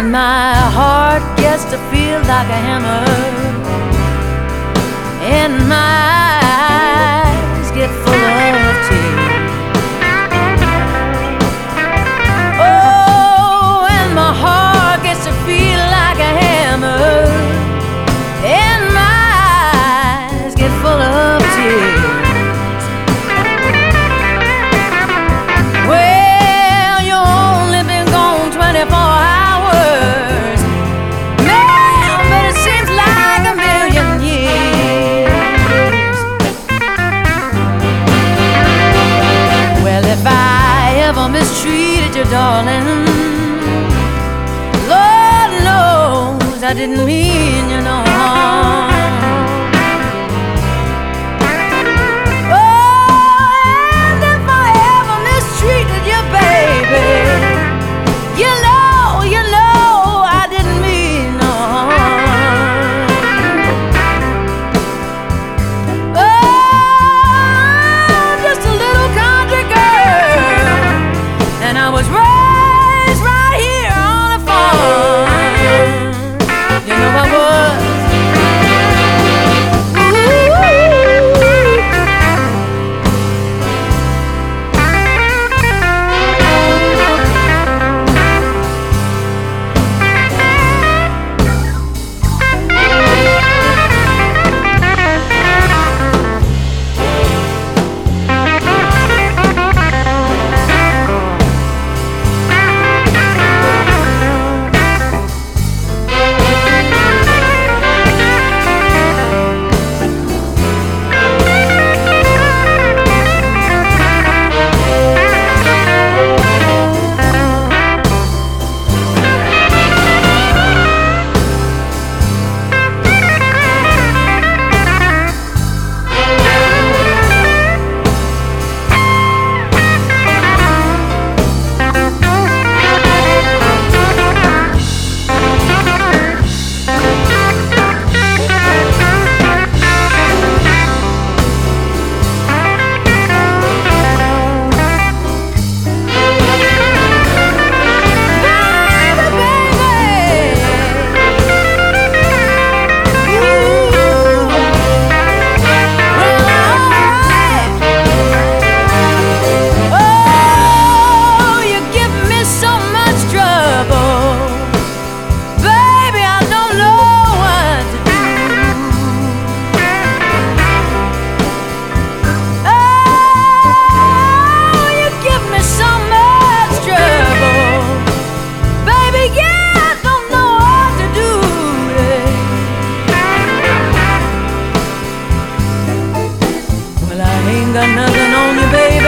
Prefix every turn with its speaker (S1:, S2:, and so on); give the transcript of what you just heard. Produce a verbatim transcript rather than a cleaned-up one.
S1: my heart gets to feel like a hammer, and my eyes get full of tears. Oh, and my heart gets to feel like a hammer, and my eyes get full of tears. Well, you only been gone twenty-four hours, man, but it seems like a million years. Well, if I ever mistreated you, darling, Lord knows I didn't mean you no harm. Got nothing on you, baby.